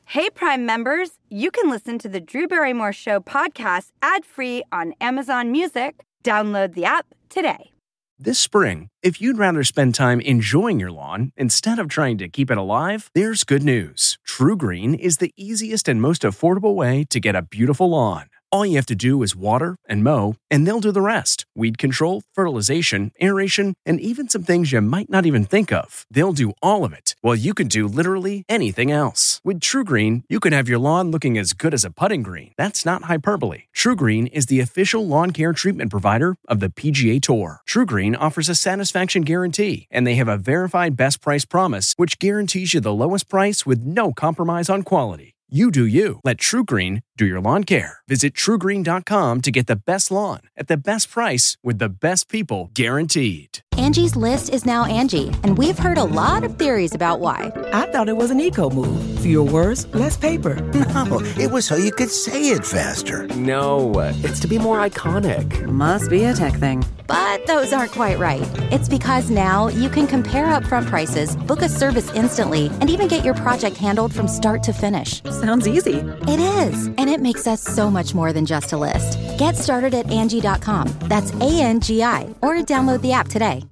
Hey, Prime members, you can listen to the Drew Barrymore Show podcast ad-free on Amazon Music. Download the app today. This spring, if you'd rather spend time enjoying your lawn instead of trying to keep it alive, there's good news. True Green is the easiest and most affordable way to get a beautiful lawn. All you have to do is water and mow, and they'll do the rest. Weed control, fertilization, aeration, and even some things you might not even think of. They'll do all of it, while you can do literally anything else. With True Green, you can have your lawn looking as good as a putting green. That's not hyperbole. True Green is the official lawn care treatment provider of the PGA Tour. True Green offers a satisfaction guarantee, and they have a verified best price promise, which guarantees you the lowest price with no compromise on quality. You do you. Let True Green do your lawn care. Visit TrueGreen.com to get the best lawn at the best price with the best people guaranteed. Angie's List is now Angie, and we've heard a lot of theories about why. I thought it was an eco move. Fewer words, less paper. No, it was so you could say it faster. No, it's to be more iconic. Must be a tech thing. But those aren't quite right. It's because now you can compare upfront prices, book a service instantly, and even get your project handled from start to finish. Sounds easy. It is, and it makes us so much more than just a list. Get started at Angie.com. That's ANGI, or download the app today.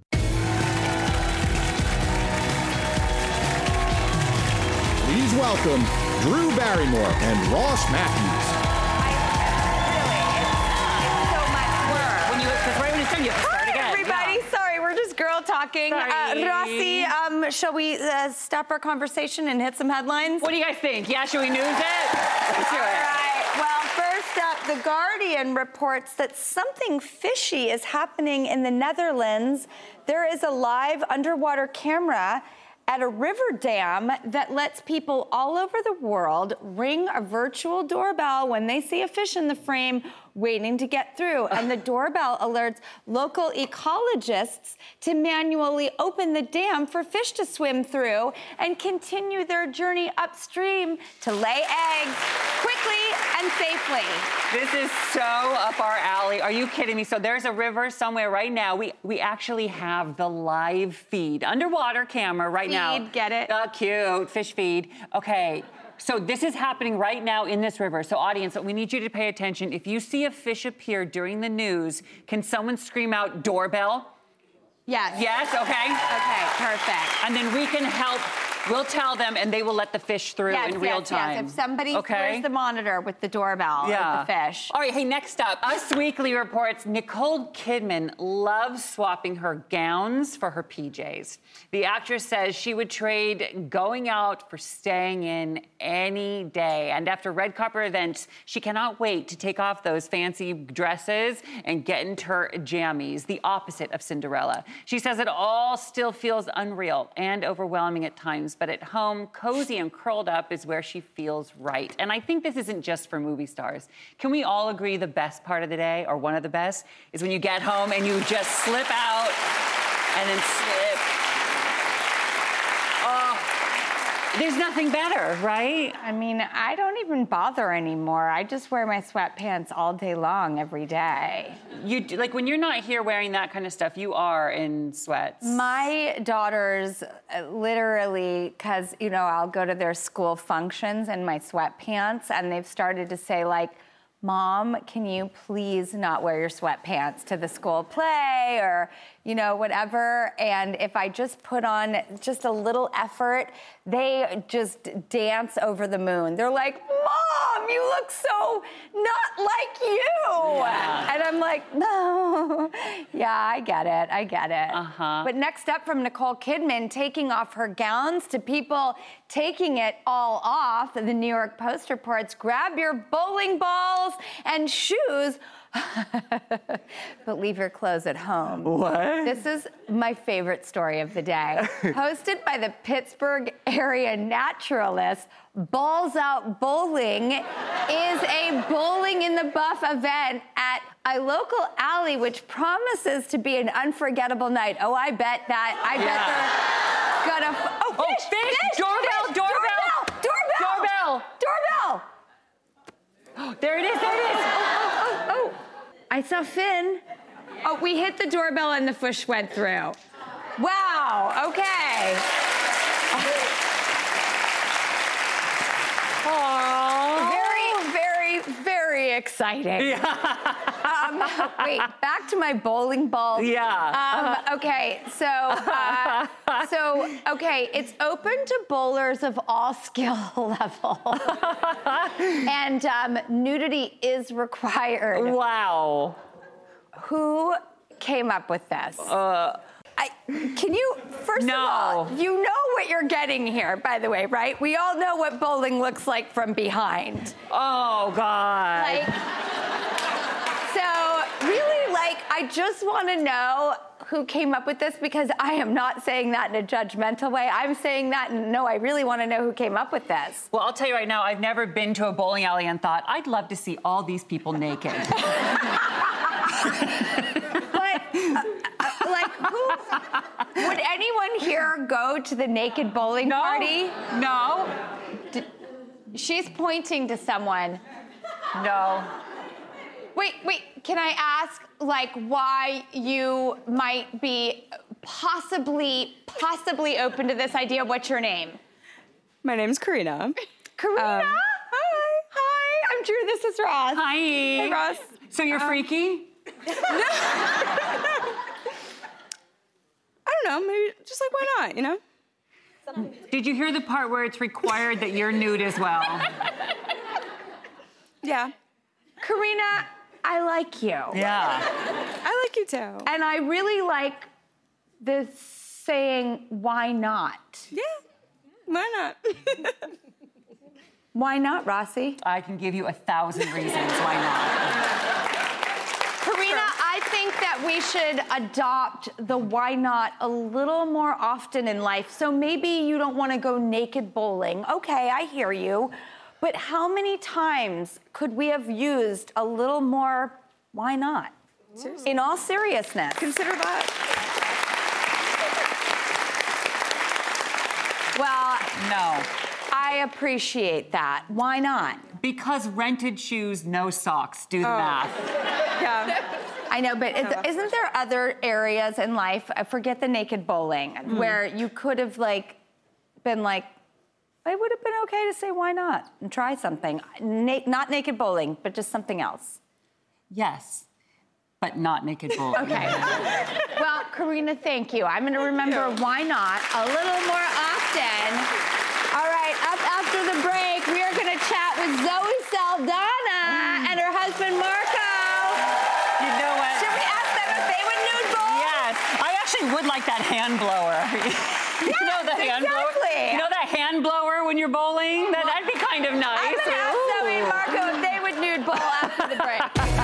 Please welcome Drew Barrymore and Ross Matthews. Hi, everybody. Sorry, we're just girl talking. Rossi, shall we stop our conversation and hit some headlines? What do you guys think? Yeah, should we news it? Let's do it. All right. Well, first up, The Guardian reports that something fishy is happening in the Netherlands. There is a live underwater camera at a river dam that lets people all over the world ring a virtual doorbell when they see a fish in the frame waiting to get through. And the doorbell alerts local ecologists to manually open the dam for fish to swim through and continue their journey upstream to lay eggs quickly and safely. This is so up our alley. Are you kidding me? So there's a river somewhere right now. We actually have the live feed, underwater camera right now. Feed, get it? Cute, fish feed. Okay. So this is happening right now in this river. So audience, we need you to pay attention. If you see a fish appear during the news, can someone scream out doorbell? Yes. Yes, okay. Okay, perfect. And then we can help. We'll tell them, and they will let the fish through in real time. Yes. If somebody hears the monitor with the doorbell of the fish. All right, hey, next up, Us Weekly reports Nicole Kidman loves swapping her gowns for her PJs. The actress says she would trade going out for staying in any day. And after red carpet events, she cannot wait to take off those fancy dresses and get into her jammies, the opposite of Cinderella. She says it all still feels unreal and overwhelming at times, but at home, cozy and curled up is where she feels right. And I think this isn't just for movie stars. Can we all agree the best part of the day, or one of the best, is when you get home and you just slip out and then slip. There's nothing better, right? I mean, I don't even bother anymore. I just wear my sweatpants all day long, every day. You like when you're not here wearing that kind of stuff, you are in sweats. My daughters literally, because, you know, I'll go to their school functions in my sweatpants, and they've started to say, like, Mom, can you please not wear your sweatpants to the school play or, you know, whatever. And if I just put on just a little effort, they just dance over the moon. They're like, Mom, you look so not like you. Yeah. And I'm like, no. Yeah, I get it. Uh-huh. But next up from Nicole Kidman, taking off her gowns to people taking it all off. The New York Post reports, grab your bowling balls and shoes, but leave your clothes at home. What? This is my favorite story of the day. Hosted by the Pittsburgh area naturalist, Balls Out Bowling is a bowling in the buff event at a local alley, which promises to be an unforgettable night. Oh, I bet they're gonna... Fish! Doorbell! There it is. Oh. I saw Finn. Oh, we hit the doorbell and the fish went through. Wow, okay. exciting. Wait, back to my bowling ball. Yeah. Okay, okay, it's open to bowlers of all skill levels. And nudity is required. Wow. Who came up with this? Can you, first of all, you know what you're getting here, by the way, right? We all know what bowling looks like from behind. Oh, God. So really, I just want to know who came up with this, because I am not saying that in a judgmental way. I'm saying that, and no, I really want to know who came up with this. Well, I'll tell you right now, I've never been to a bowling alley and thought, I'd love to see all these people naked. Who would anyone here go to the naked bowling party? No. She's pointing to someone. No. Wait, can I ask, why you might be possibly open to this idea? What's your name? My name's Karina. Karina? Hi, I'm Drew, this is Ross. Hi. Hey, Ross. So you're freaky? I don't know, maybe just why not, you know? Did you hear the part where it's required that you're nude as well? Yeah. Karina, I like you. Yeah. I like you too. And I really like this saying, why not? Yeah, why not? Why not, Rossi? I can give you 1,000 reasons why not. Karina, I think that we should adopt the why not a little more often in life. So maybe you don't want to go naked bowling. Okay, I hear you. But how many times could we have used a little more why not? Seriously. In all seriousness. Consider that. Well, No. I appreciate that. Why not? Because rented shoes, no socks. Do the math. Yeah. I know, but isn't there other areas in life, forget the naked bowling, where you could have been it would have been okay to say why not and try something. Not naked bowling, but just something else. Yes, but not naked bowling. Okay. Well, Karina, thank you. I'm going to remember why not a little more often. All right, up after the break, we are going to chat with Zoe Saldana and her husband, Marco. You know what? Should we ask them if they would nude bowl? Yes. I actually would like that hand blower. You know the hand blower? Exactly. You know that hand blower when you're bowling? That'd be kind of nice. I'm going to ask Zoe and Marco if they would nude bowl after the break.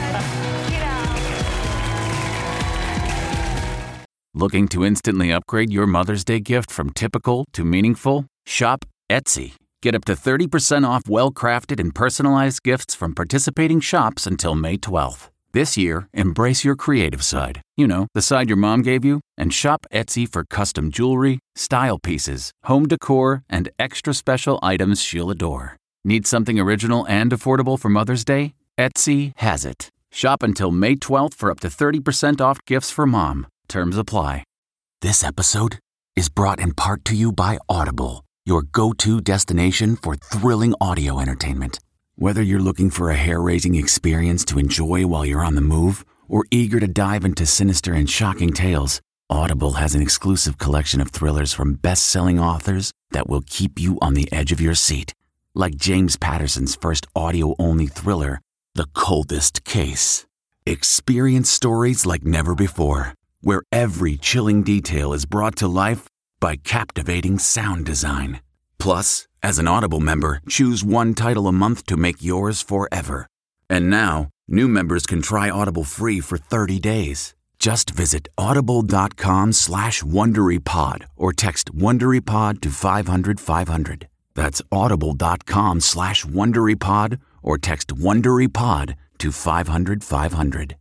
Looking to instantly upgrade your Mother's Day gift from typical to meaningful? Shop Etsy. Get up to 30% off well-crafted and personalized gifts from participating shops until May 12th. This year, embrace your creative side. You know, the side your mom gave you. And shop Etsy for custom jewelry, style pieces, home decor, and extra special items she'll adore. Need something original and affordable for Mother's Day? Etsy has it. Shop until May 12th for up to 30% off gifts for mom. Terms apply. This episode is brought in part to you by Audible, your go-to destination for thrilling audio entertainment. Whether you're looking for a hair-raising experience to enjoy while you're on the move, or eager to dive into sinister and shocking tales, Audible has an exclusive collection of thrillers from best-selling authors that will keep you on the edge of your seat. Like James Patterson's first audio-only thriller, The Coldest Case. Experience stories like never before, where every chilling detail is brought to life by captivating sound design. Plus, as an Audible member, choose one title a month to make yours forever. And now, new members can try Audible free for 30 days. Just visit audible.com/WonderyPod or text WonderyPod to 500-500. That's audible.com/WonderyPod or text WonderyPod to 500-500.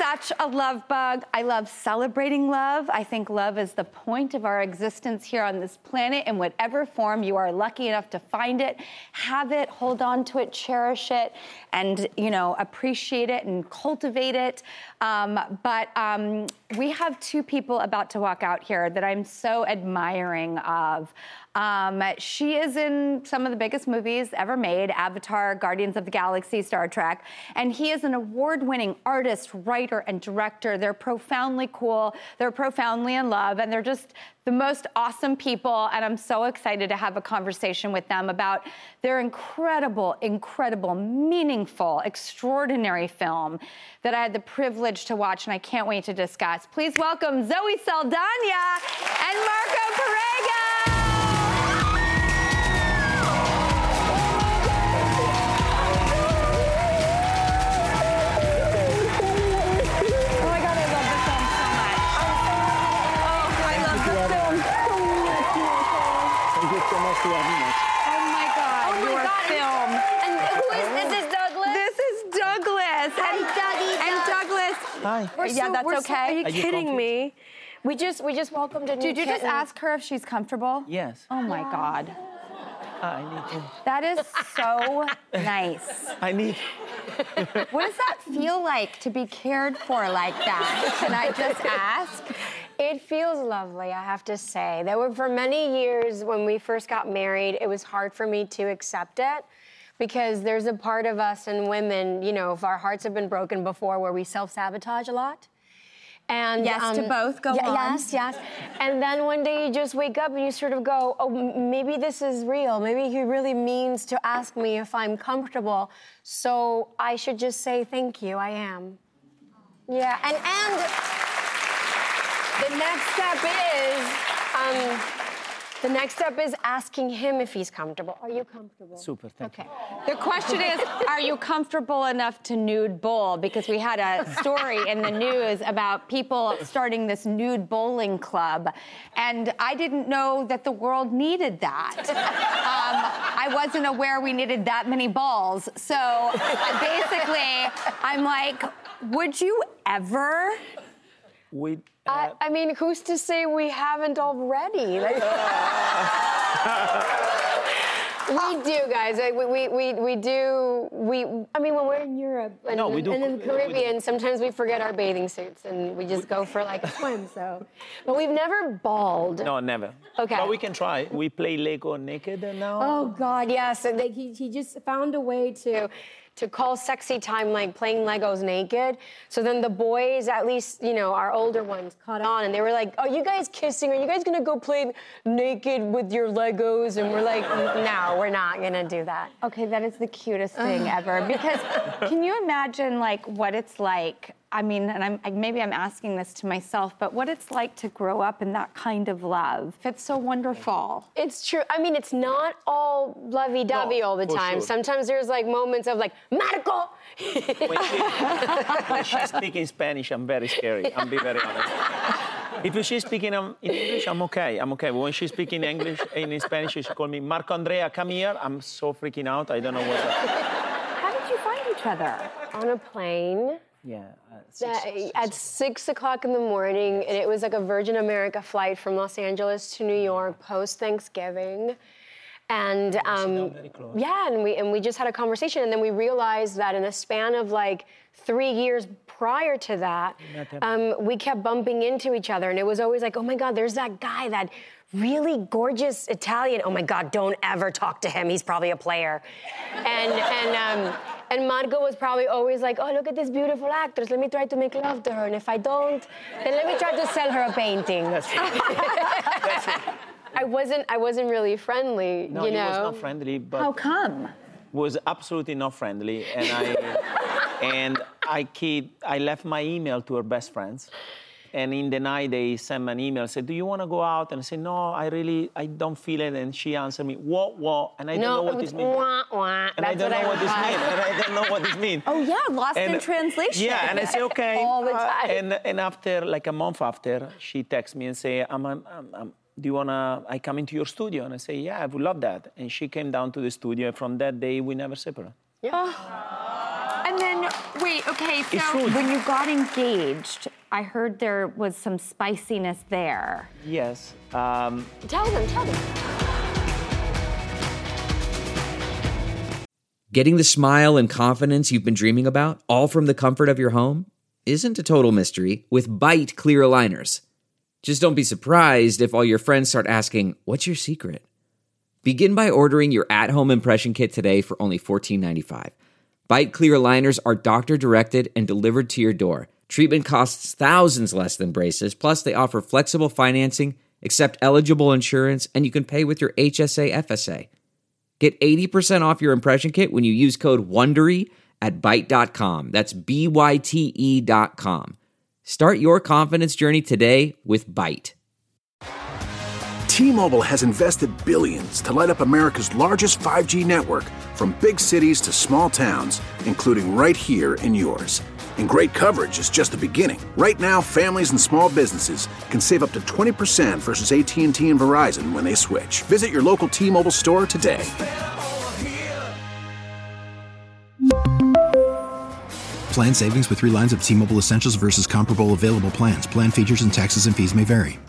such a love bug. I love celebrating love. I think love is the point of our existence here on this planet in whatever form you are lucky enough to find it. Have it, hold on to it, cherish it, and, appreciate it and cultivate it. But we have two people about to walk out here that I'm so admiring of. She is in some of the biggest movies ever made, Avatar, Guardians of the Galaxy, Star Trek, and he is an award-winning artist, writer, and director. They're profoundly cool, they're profoundly in love, and they're just the most awesome people, and I'm so excited to have a conversation with them about their incredible, meaningful, extraordinary film that I had the privilege to watch, and I can't wait to discuss. Please welcome Zoe Saldana and Marco Perega. Oh my God! Your film. And who is this? Is Douglas? This is Douglas. Hi, Dougie. And Douglas. Hi. That's okay. Are you kidding me? We just welcomed a new Did you just kitten. ask her if she's comfortable? Yes. Oh my God. I need to. That is so nice. I need. What does that feel like to be cared for like that? Can I just ask? It feels lovely, I have to say. There were, for many years when we first got married, it was hard for me to accept it because there's a part of us and women, if our hearts have been broken before, where we self-sabotage a lot. And yes, to both. Go on. Yes. And then one day you just wake up and you sort of go, oh, maybe this is real. Maybe he really means to ask me if I'm comfortable. So I should just say thank you. I am. Yeah. And the next step is asking him if he's comfortable. Are you comfortable? Super. Thank you. The question is, are you comfortable enough to nude bowl? Because we had a story in the news about people starting this nude bowling club, and I didn't know that the world needed that. I wasn't aware we needed that many balls. So basically, I'm like, would you ever? I mean, who's to say we haven't already? We do, guys. We do. I mean, when we're in Europe and in the Caribbean, sometimes we forget our bathing suits and we just go for like a swim. So, but we've never balled. No, never. Okay. But we can try. We play Lego naked now. Oh God, yes. And he just found a way to call sexy time like playing Legos naked. So then the boys, at least, our older ones, caught on and they were like, are you guys kissing? Are you guys gonna go play naked with your Legos? And we're like, no, we're not gonna do that. Okay, that is the cutest thing ever. Because can you imagine what it's like? I mean, and maybe I'm asking this to myself, but what it's like to grow up in that kind of love. It's so wonderful. It's true. I mean, it's not all lovey-dovey all the time. Sure. Sometimes there's moments of Marco! When she's speaking Spanish, I'm very scary. I'll be very honest. If she's speaking in English, I'm okay. But when she's speaking English in Spanish, she call me Marco Andrea, come here. I'm so freaking out. I don't know what. How did you find each other? On a plane. Yeah. At 6 o'clock in the morning, and it was like a Virgin America flight from Los Angeles to New York post-Thanksgiving. And very close. yeah, and we just had a conversation, and then we realized that in a span of 3 years prior to that, we kept bumping into each other, and it was always oh my God, there's that guy, that really gorgeous Italian. Oh my God, don't ever talk to him. He's probably a player. And Marco was probably always oh, look at this beautiful actress. Let me try to make love to her. And if I don't, then let me try to sell her a painting. That's it. I wasn't really friendly, No, he was not friendly. But how come? Was absolutely not friendly, and I left my email to her best friends. And in the night, they sent me an email, said, do you want to go out? And I said, no, I don't feel it. And she answered me, what? And I don't know what this means. And I don't know what this means. And I don't know what this means. Oh, yeah, lost in translation. Yeah, and I say, okay. All the time. And after, a month after, she texts me and say, do you want to, I come into your studio? And I say, yeah, I would love that. And she came down to the studio. And from that day, we never separated. Yeah. And then Wait, okay, It's so true. when you got engaged, I heard there was some spiciness there. Yes. Tell them. Getting the smile and confidence you've been dreaming about, all from the comfort of your home, isn't a total mystery with Byte clear aligners. Just don't be surprised if all your friends start asking, what's your secret? Begin by ordering your at-home impression kit today for only $14.95. Byte clear aligners are doctor-directed and delivered to your door. Treatment costs thousands less than braces, plus they offer flexible financing, accept eligible insurance, and you can pay with your HSA FSA. Get 80% off your impression kit when you use code WONDERY at Byte.com. That's BYTE.com. Start your confidence journey today with Byte. T-Mobile has invested billions to light up America's largest 5G network, from big cities to small towns, including right here in yours. And great coverage is just the beginning. Right now, families and small businesses can save up to 20% versus AT&T and Verizon when they switch. Visit your local T-Mobile store today. Plan savings with 3 lines of T-Mobile Essentials versus comparable available plans. Plan features and taxes and fees may vary.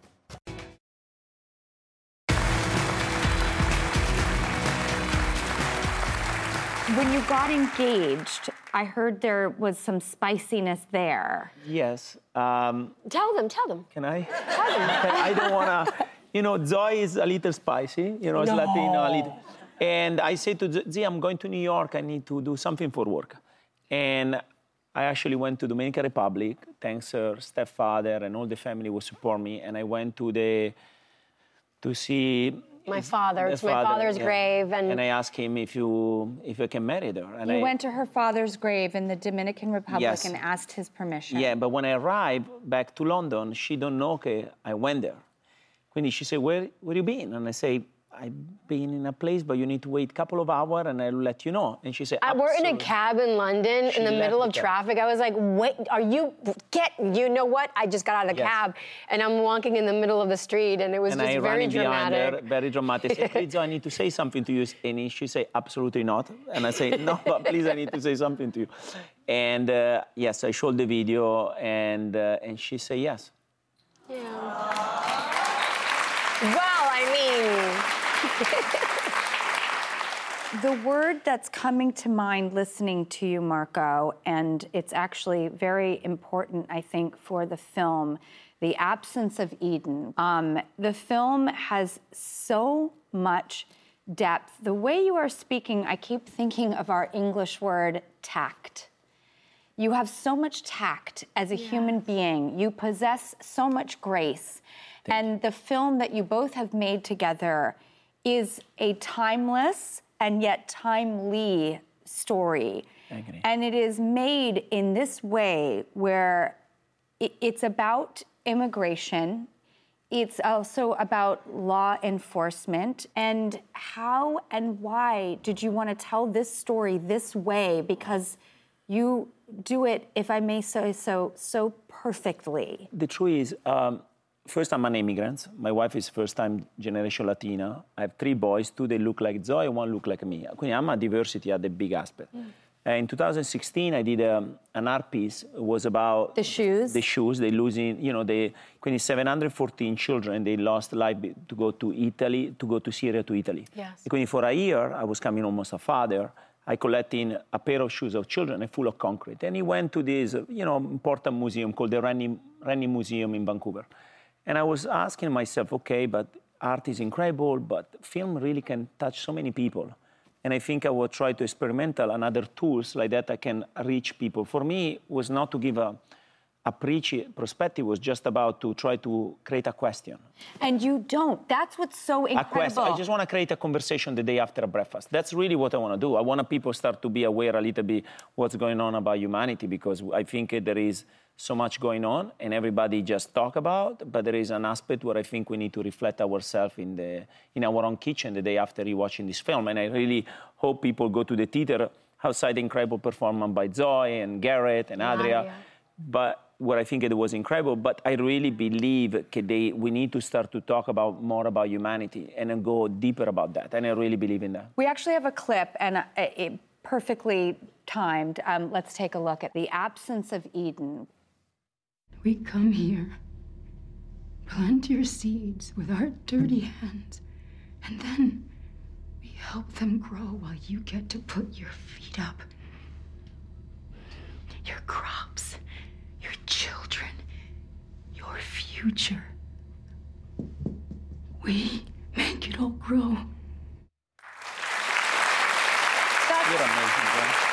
When you got engaged, I heard there was some spiciness there. Yes. Tell them. Can I? Tell them. I don't want to... Zoe is a little spicy. It's Latino, a little. And I said to Z, I'm going to New York. I need to do something for work. And I actually went to Dominican Republic. Thanks her stepfather and all the family will support me. And I went to see... My father's grave. And I asked him if I can marry her. And You went to her father's grave in the Dominican Republic Yes. and asked his permission. Yeah, but when I arrived back to London, she don't know that I went there. Quindi she said, where you been? And I say, I've been in a place, but you need to wait a couple of hours and I'll let you know. And she said, We're in a cab in London in the middle of traffic. I was like, wait, you know what? I just got out of the cab and I'm walking in the middle of the street and it was just very dramatic. Very dramatic. I said, please, I need to say something to you. And she said, absolutely not. And I say, no, but please, I need to say something to you. And yes, I showed the video and she said yes. Yeah. Well, I mean... The word that's coming to mind listening to you, Marco, and it's actually very important, I think, for the film, the absence of Eden. The film has so much depth. The way you are speaking, I keep thinking of our English word tact. You have so much tact as a human being. You possess so much grace. And the film that you both have made together is a timeless and yet timely story. And it is made in this way where it's about immigration. It's also about law enforcement. And how and why did you want to tell this story this way? Because you do it, if I may say so perfectly. The truth is, first, I'm an immigrant. My wife is first-time generation Latina. I have 3 boys. 2 they look like Zoe, 1 look like me. Quindi I'm a diversity at the big aspect. In 2016, I did an art piece. It was about the shoes. The shoes. They losing, quindi 714 children. They lost life to go to Italy, to go to Syria, to Italy. Yes. Quindi for a year, I was coming almost a father. I collecting a pair of shoes of children full of concrete. And he went to this, important museum called the Rennie Museum in Vancouver. And I was asking myself, okay, but art is incredible, but film really can touch so many people. And I think I will try to experimental and other tools like that I can reach people. For me, it was not to give a preachy perspective, it was just about to try to create a question. And you don't. That's what's so incredible. A question. I just want to create a conversation the day after a breakfast. That's really what I want to do. I want people start to be aware a little bit what's going on about humanity, because I think there is so much going on and everybody just talk about, but there is an aspect where I think we need to reflect ourselves in our own kitchen the day after watching this film. And I really hope people go to the theater outside the incredible performance by Zoe and Garrett and Adria. But what I think it was incredible, but I really believe we need to start to talk more about humanity and then go deeper about that. And I really believe in that. We actually have a clip, and perfectly timed. Let's take a look at The Absence of Eden. We come here, plant your seeds with our dirty hands, and then we help them grow while you get to put your feet up. Your crops, your children, your future. We make it all grow. You're amazing,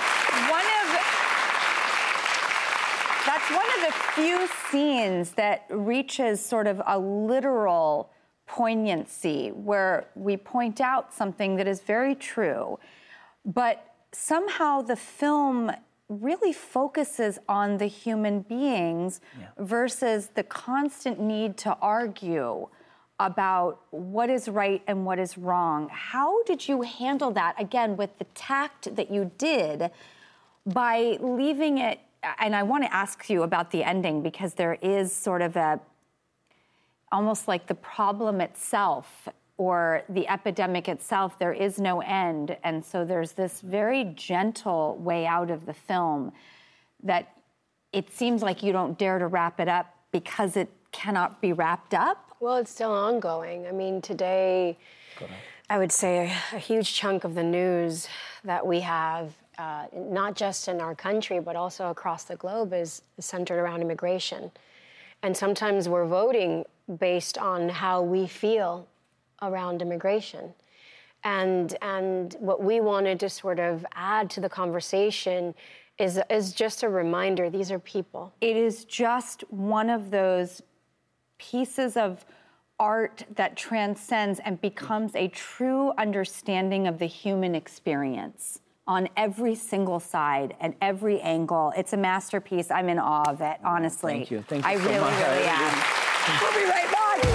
That's one of the few scenes that reaches sort of a literal poignancy where we point out something that is very true, but somehow the film really focuses on the human beings versus the constant need to argue about what is right and what is wrong. How did you handle that, again, with the tact that you did by leaving it? And I want to ask you about the ending because there is sort of almost like the problem itself or the epidemic itself, there is no end. And so there's this very gentle way out of the film that it seems like you don't dare to wrap it up because it cannot be wrapped up. Well, it's still ongoing. I mean, today, I would say a huge chunk of the news that we have, not just in our country, but also across the globe, is centered around immigration. And sometimes we're voting based on how we feel around immigration. And what we wanted to sort of add to the conversation is just a reminder, these are people. It is just one of those pieces of art that transcends and becomes a true understanding of the human experience on every single side and every angle. It's a masterpiece. I'm in awe of it, honestly. Thank you. Thank you I so really, much. really am. We'll be right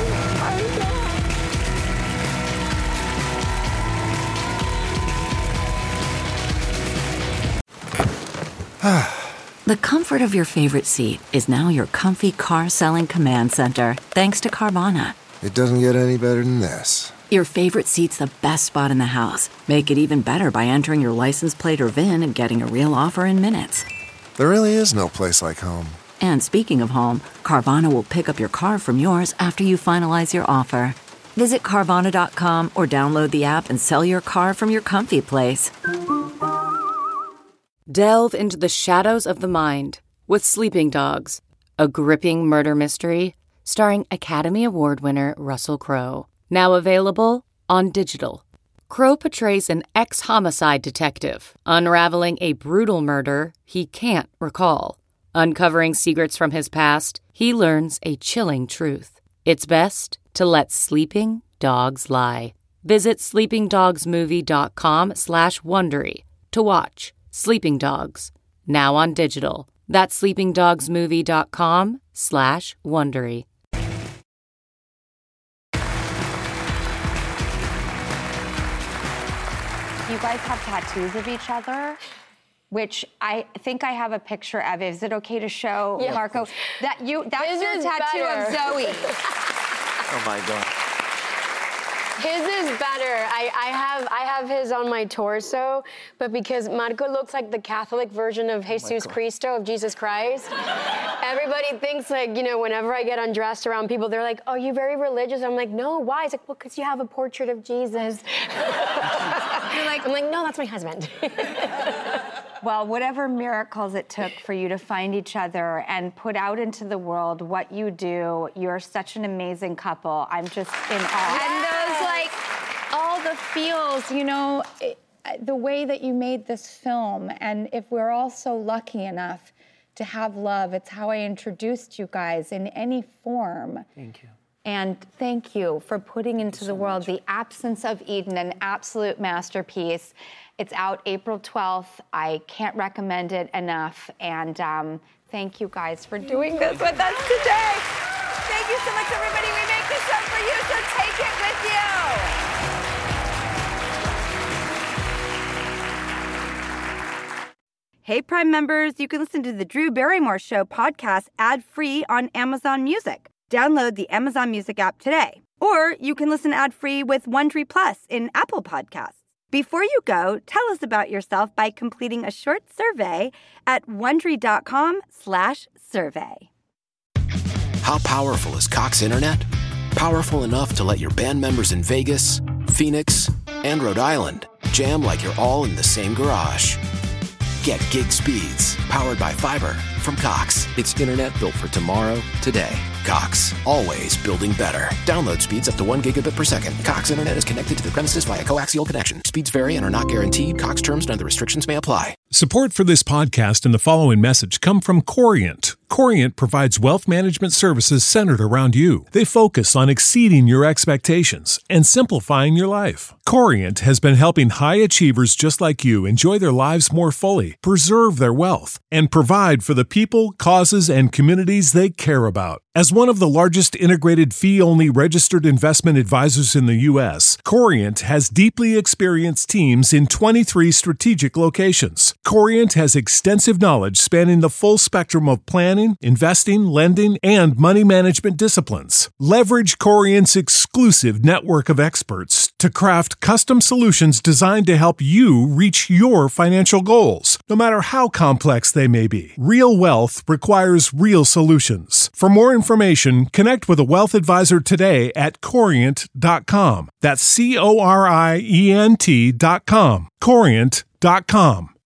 back. The comfort of your favorite seat is now your comfy car-selling command center, thanks to Carvana. It doesn't get any better than this. Your favorite seat's the best spot in the house. Make it even better by entering your license plate or VIN and getting a real offer in minutes. There really is no place like home. And speaking of home, Carvana will pick up your car from yours after you finalize your offer. Visit Carvana.com or download the app and sell your car from your comfy place. Delve into the shadows of the mind with Sleeping Dogs, a gripping murder mystery starring Academy Award winner Russell Crowe. Now available on digital. Crowe portrays an ex-homicide detective unraveling a brutal murder he can't recall. Uncovering secrets from his past, he learns a chilling truth. It's best to let sleeping dogs lie. Visit sleepingdogsmovie.com/Wondery to watch Sleeping Dogs, now on digital. That's sleepingdogsmovie.com/Wondery. You guys have tattoos of each other, which I think I have a picture of. Is it okay to show, Marco? That's your tattoo of Zoe. Oh my God. His is better. I have his on my torso, but because Marco looks like the Catholic version of Jesus Cristo, of Jesus Christ, everybody thinks, like, you know, whenever I get undressed around people, they're like, "Oh, you're very religious." I'm like, "No, why?" It's like, "Well, because you have a portrait of Jesus." I'm like, "No, that's my husband." Well, whatever miracles it took for you to find each other and put out into the world what you do, you're such an amazing couple. I'm just in awe. And those, like, all the feels, you know, the way that you made this film, and if we're all so lucky enough to have love, it's how I introduced you guys in any form. Thank you. And thank you for putting into the world The Absence of Eden, an absolute masterpiece. It's out April 12th. I can't recommend it enough. And thank you guys for doing this with us today. Thank you so much, everybody. We make this show for you, so take it with you. Hey, Prime members, you can listen to the Drew Barrymore Show podcast ad-free on Amazon Music. Download the Amazon Music app today. Or you can listen ad-free with Wondery Plus in Apple Podcasts. Before you go, tell us about yourself by completing a short survey at Wondery.com/survey. How powerful is Cox Internet? Powerful enough to let your band members in Vegas, Phoenix, and Rhode Island jam like you're all in the same garage. Get gig speeds powered by fiber from Cox. It's internet built for tomorrow, today. Cox, always building better. Download speeds up to 1 gigabit per second. Cox Internet is connected to the premises via coaxial connection. Speeds vary and are not guaranteed. Cox terms and other restrictions may apply. Support for this podcast and the following message come from Corient. Corient provides wealth management services centered around you. They focus on exceeding your expectations and simplifying your life. Corient has been helping high achievers just like you enjoy their lives more fully, preserve their wealth, and provide for the people, causes, and communities they care about. As one of the largest integrated fee-only registered investment advisors in the U.S., Corient has deeply experienced teams in 23 strategic locations. Corient has extensive knowledge spanning the full spectrum of planning, investing, lending, and money management disciplines. Leverage Corient's exclusive network of experts to craft custom solutions designed to help you reach your financial goals, no matter how complex they may be. Real wealth requires real solutions. For more information, connect with a wealth advisor today at Corient.com. That's Corient.com. Corient.com.